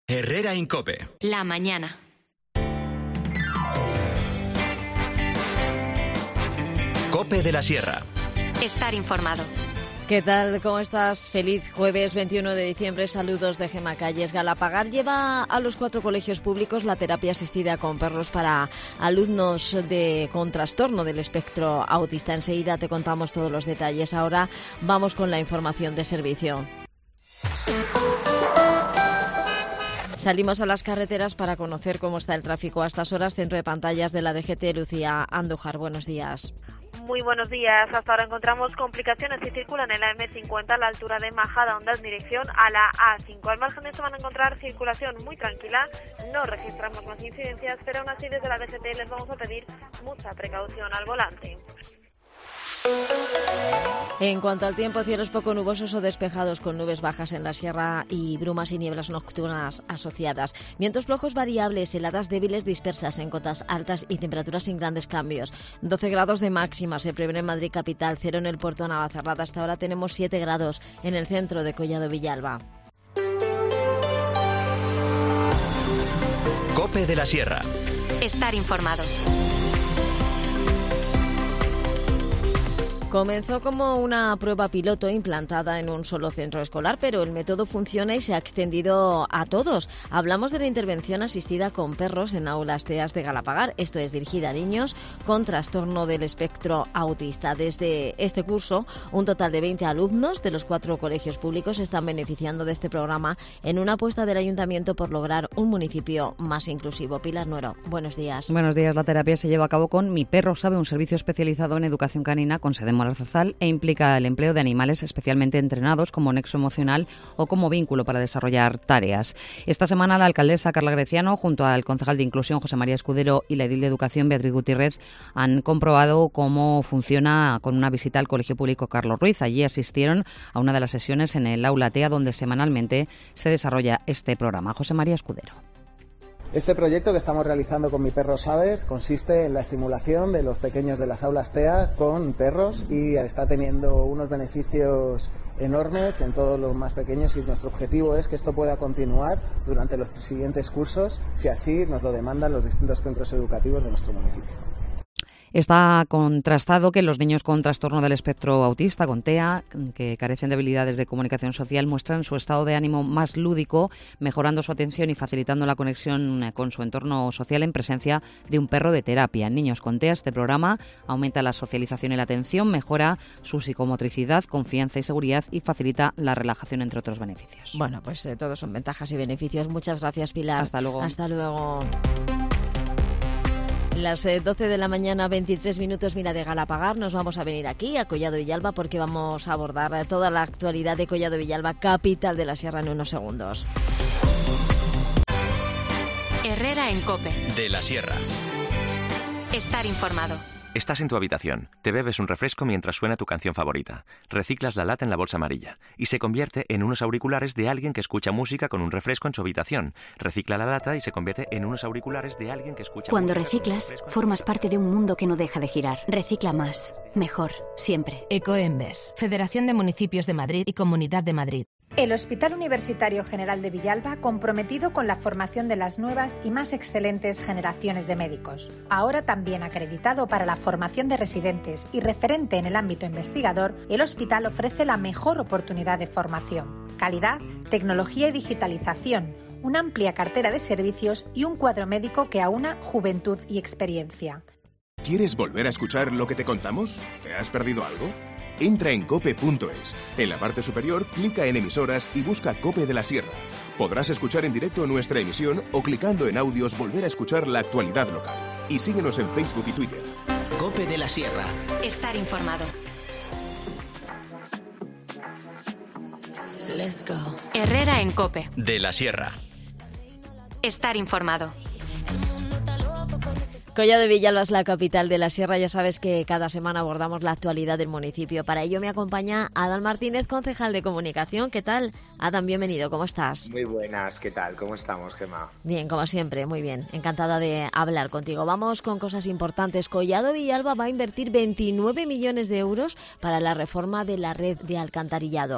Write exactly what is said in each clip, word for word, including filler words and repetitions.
Herrera en COPE. La mañana. COPE de la Sierra. Estar informado. ¿Qué tal? ¿Cómo estás? Feliz jueves veintiuno de diciembre. Saludos de Gemma Calles. Galapagar lleva a los cuatro colegios públicos la terapia asistida con perros para alumnos de, con trastorno del espectro autista. Enseguida te contamos todos los detalles. Ahora vamos con la información de servicio. Salimos a las carreteras para conocer cómo está el tráfico a estas horas. Centro de pantallas de la D G T, Lucía Andújar. Buenos días. Muy buenos días. Hasta ahora encontramos complicaciones que circulan en la eme cincuenta a la altura de Majadahonda en dirección a la a cinco. Al margen de eso van a encontrar circulación muy tranquila. No registramos más incidencias, pero aún así desde la D G T les vamos a pedir mucha precaución al volante. En cuanto al tiempo, cielos poco nubosos o despejados con nubes bajas en la sierra y brumas y nieblas nocturnas asociadas. Vientos flojos variables, heladas débiles dispersas en cotas altas y temperaturas sin grandes cambios. doce grados de máxima se prevé en Madrid capital, cero en el puerto de Navacerrada. Hasta ahora tenemos siete grados en el centro de Collado Villalba. COPE de la Sierra. Estar informado. Comenzó como una prueba piloto implantada en un solo centro escolar, pero el método funciona y se ha extendido a todos. Hablamos de la intervención asistida con perros en aulas T E A S de Galapagar. Esto es dirigida a niños con trastorno del espectro autista. Desde este curso, un total de veinte alumnos de los cuatro colegios públicos se están beneficiando de este programa en una apuesta del Ayuntamiento por lograr un municipio más inclusivo. Pilar Nuero, buenos días. Buenos días. La terapia se lleva a cabo con Mi Perro Sabe, un servicio especializado en educación canina con sede en Morazarzal e implica el empleo de animales especialmente entrenados como nexo emocional o como vínculo para desarrollar tareas. Esta semana la alcaldesa Carla Greciano, junto al concejal de Inclusión José María Escudero y la edil de Educación Beatriz Gutiérrez, han comprobado cómo funciona con una visita al Colegio Público Carlos Ruiz. Allí asistieron a una de las sesiones en el aula T E A, donde semanalmente se desarrolla este programa. José María Escudero. Este proyecto que estamos realizando con Mi Perro Sabes consiste en la estimulación de los pequeños de las aulas T E A con perros y está teniendo unos beneficios enormes en todos los más pequeños, y nuestro objetivo es que esto pueda continuar durante los siguientes cursos, si así nos lo demandan los distintos centros educativos de nuestro municipio. Está contrastado que los niños con trastorno del espectro autista, con T E A, que carecen de habilidades de comunicación social, muestran su estado de ánimo más lúdico, mejorando su atención y facilitando la conexión con su entorno social en presencia de un perro de terapia. En niños con T E A, este programa aumenta la socialización y la atención, mejora su psicomotricidad, confianza y seguridad y facilita la relajación, entre otros beneficios. Bueno, pues eh, todos son ventajas y beneficios. Muchas gracias, Pilar. Hasta luego. Hasta luego. Las doce de la mañana, veintitrés minutos, mira, de Galapagar. Nos vamos a venir aquí, a Collado Villalba, porque vamos a abordar toda la actualidad de Collado Villalba, capital de la Sierra, en unos segundos. Herrera en COPE. De la Sierra. Estar informado. Estás en tu habitación, te bebes un refresco mientras suena tu canción favorita, reciclas la lata en la bolsa amarilla y se convierte en unos auriculares de alguien que escucha música con un refresco en su habitación. Recicla la lata y se convierte en unos auriculares de alguien que escucha Cuando música reciclas, con un refresco formas parte de un mundo que no deja de girar. Recicla más, mejor, siempre. Ecoembes, Federación de Municipios de Madrid y Comunidad de Madrid. El Hospital Universitario General de Villalba, comprometido con la formación de las nuevas y más excelentes generaciones de médicos. Ahora también acreditado para la formación de residentes y referente en el ámbito investigador, el hospital ofrece la mejor oportunidad de formación. Calidad, tecnología y digitalización, una amplia cartera de servicios y un cuadro médico que aúna juventud y experiencia. ¿Quieres volver a escuchar lo que te contamos? ¿Te has perdido algo? Entra en cope punto es. En la parte superior, clica en emisoras y busca COPE de la Sierra. Podrás escuchar en directo nuestra emisión o clicando en audios volver a escuchar la actualidad local. Y síguenos en Facebook y Twitter. COPE de la Sierra. Estar informado. Let's go. Herrera en COPE. De la Sierra. Estar informado. Collado Villalba es la capital de la Sierra. Ya sabes que cada semana abordamos la actualidad del municipio. Para ello me acompaña Adán Martínez, concejal de comunicación. ¿Qué tal? Adán, bienvenido. ¿Cómo estás? Muy buenas. ¿Qué tal? ¿Cómo estamos, Gemma? Bien, como siempre. Muy bien. Encantada de hablar contigo. Vamos con cosas importantes. Collado Villalba va a invertir veintinueve millones de euros para la reforma de la red de alcantarillado.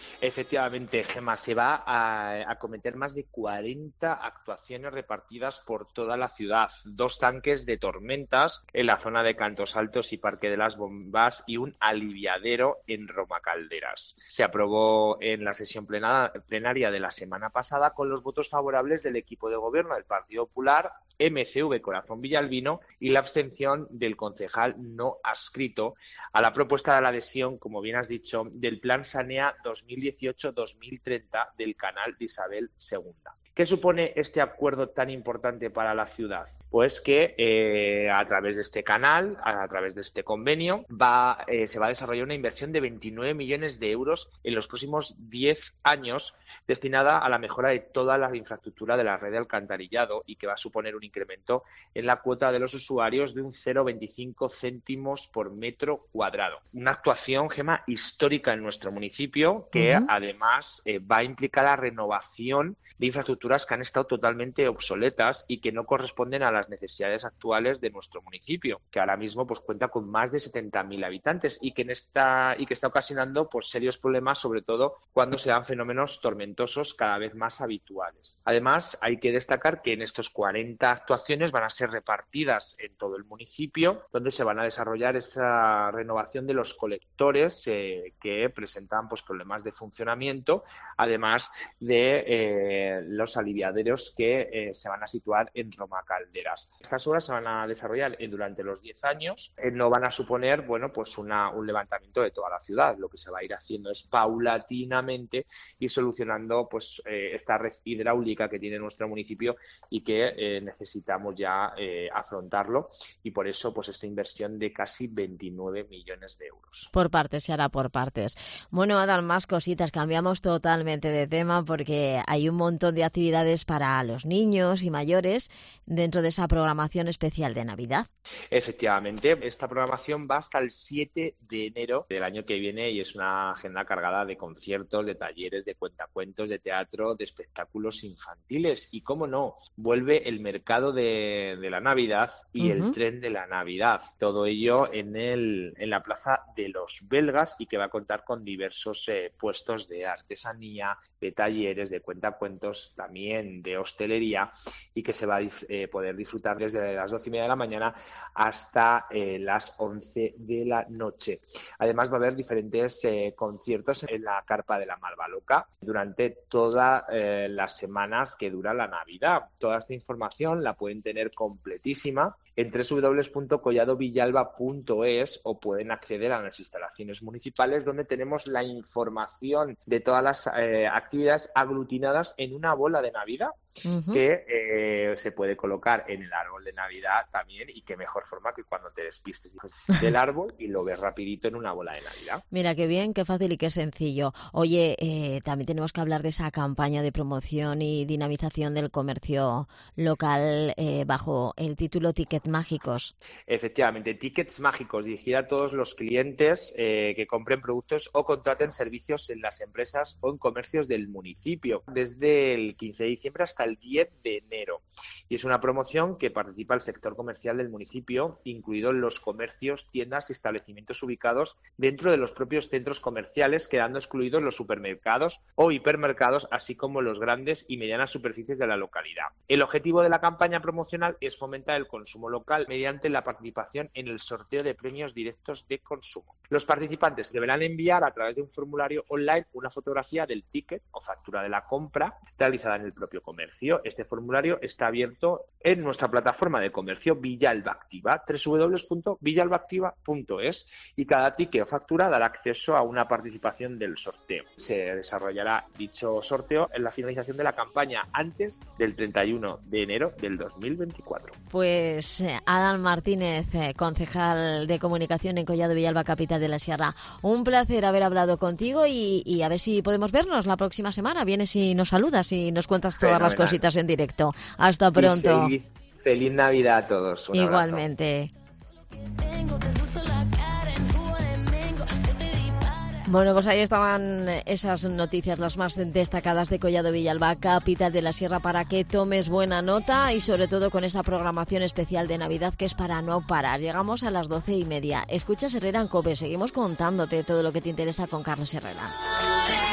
Efectivamente, Gemma, se va a acometer más de cuarenta actuaciones repartidas por toda la ciudad, dos tanques de tormentas en la zona de Cantos Altos y Parque de las Bombas y un aliviadero en Roma Calderas. Se aprobó en la sesión plena, plenaria de la semana pasada con los votos favorables del equipo de gobierno del Partido Popular, M C V Corazón Villalbino y la abstención del concejal no adscrito a la propuesta de la adhesión, como bien has dicho, del Plan Sanea dos mil dieciocho dos mil treinta del canal de Isabel segunda. ¿Qué supone este acuerdo tan importante para la ciudad? Pues que eh, a través de este canal, a través de este convenio, va, eh, se va a desarrollar una inversión de veintinueve millones de euros en los próximos diez años destinada a la mejora de toda la infraestructura de la red de alcantarillado y que va a suponer un incremento en la cuota de los usuarios de un cero coma veinticinco céntimos por metro cuadrado. Una actuación, Gemma, histórica en nuestro municipio que uh-huh. además eh, va a implicar la renovación de infraestructuras que han estado totalmente obsoletas y que no corresponden a las necesidades actuales de nuestro municipio, que ahora mismo pues cuenta con más de setenta mil habitantes y que en esta y que está ocasionando pues serios problemas, sobre todo cuando se dan fenómenos tormentosos cada vez más habituales. Además, hay que destacar que en estos cuarenta actuaciones van a ser repartidas en todo el municipio, donde se van a desarrollar esa renovación de los colectores eh, que presentan pues problemas de funcionamiento, además de eh, los aliviaderos que eh, se van a situar en Roma Calderas. Estas obras se van a desarrollar eh, durante los diez años, eh, no van a suponer, bueno, pues una, un levantamiento de toda la ciudad. Lo que se va a ir haciendo es paulatinamente y solucionando pues eh, esta red hidráulica que tiene nuestro municipio y que eh, necesitamos ya eh, afrontarlo, y por eso pues esta inversión de casi veintinueve millones de euros. Por partes, se hará por partes. Bueno, Adal, más cositas, cambiamos totalmente de tema porque hay un montón de actividades para los niños y mayores dentro de esa programación especial de Navidad. Efectivamente, esta programación va hasta el siete de enero del año que viene y es una agenda cargada de conciertos, de talleres, de cuentacuentos, de teatro, de espectáculos infantiles y, cómo no, vuelve el mercado de, de la Navidad y uh-huh. el tren de la Navidad. Todo ello en, el, en la plaza de los Belgas y que va a contar con diversos eh, puestos de artesanía, de talleres, de cuentacuentos, también de hostelería y que se va a eh, poder disfrutar desde las doce y media de la mañana hasta eh, las once de la noche. Además va a haber diferentes eh, conciertos en la carpa de la Malva Loca durante todas eh, las semanas que dura la Navidad. Toda esta información la pueden tener completísima en doble u doble u doble u punto collado villalba punto es o pueden acceder a las instalaciones municipales donde tenemos la información de todas las eh, actividades aglutinadas en una bola de Navidad uh-huh. que eh, se puede colocar en el árbol de Navidad también, y qué mejor forma que cuando te despistes del árbol y lo ves rapidito en una bola de Navidad. Mira, qué bien, qué fácil y qué sencillo. Oye, eh, también tenemos que hablar de esa campaña de promoción y dinamización del comercio local eh, bajo el título Tickets Mágicos. Efectivamente, Tickets Mágicos, dirigida a todos los clientes eh, que compren productos o contraten servicios en las empresas o en comercios del municipio, desde el quince de diciembre hasta el diez de enero. Y es una promoción que participa el sector comercial del municipio, incluidos los comercios, tiendas y establecimientos ubicados dentro de los propios centros comerciales, quedando excluidos los supermercados o hipermercados, así como los grandes y medianas superficies de la localidad. El objetivo de la campaña promocional es fomentar el consumo local mediante la participación en el sorteo de premios directos de consumo. Los participantes deberán enviar a través de un formulario online una fotografía del ticket o factura de la compra realizada en el propio comercio. Este formulario está abierto en nuestra plataforma de comercio Villalba Activa, doble u doble u doble u punto villalba activa punto es, y cada ticket o factura dará acceso a una participación del sorteo. Se desarrollará dicho sorteo en la finalización de la campaña antes del treinta y uno de enero del dos mil veinticuatro. Pues Adal Martínez, concejal de comunicación en Collado Villalba, capital de la Sierra. Un placer haber hablado contigo y, y a ver si podemos vernos la próxima semana. Vienes y nos saludas y nos cuentas todas Fenomenal. Las cositas en directo. Hasta pronto. Feliz, feliz Navidad a todos. Un Igualmente. Abrazo. Bueno, pues ahí estaban esas noticias, las más destacadas de Collado Villalba, capital de la Sierra, para que tomes buena nota y sobre todo con esa programación especial de Navidad que es para no parar. Llegamos a las doce y media. Escuchas Herrera en COPE. Seguimos contándote todo lo que te interesa con Carlos Herrera.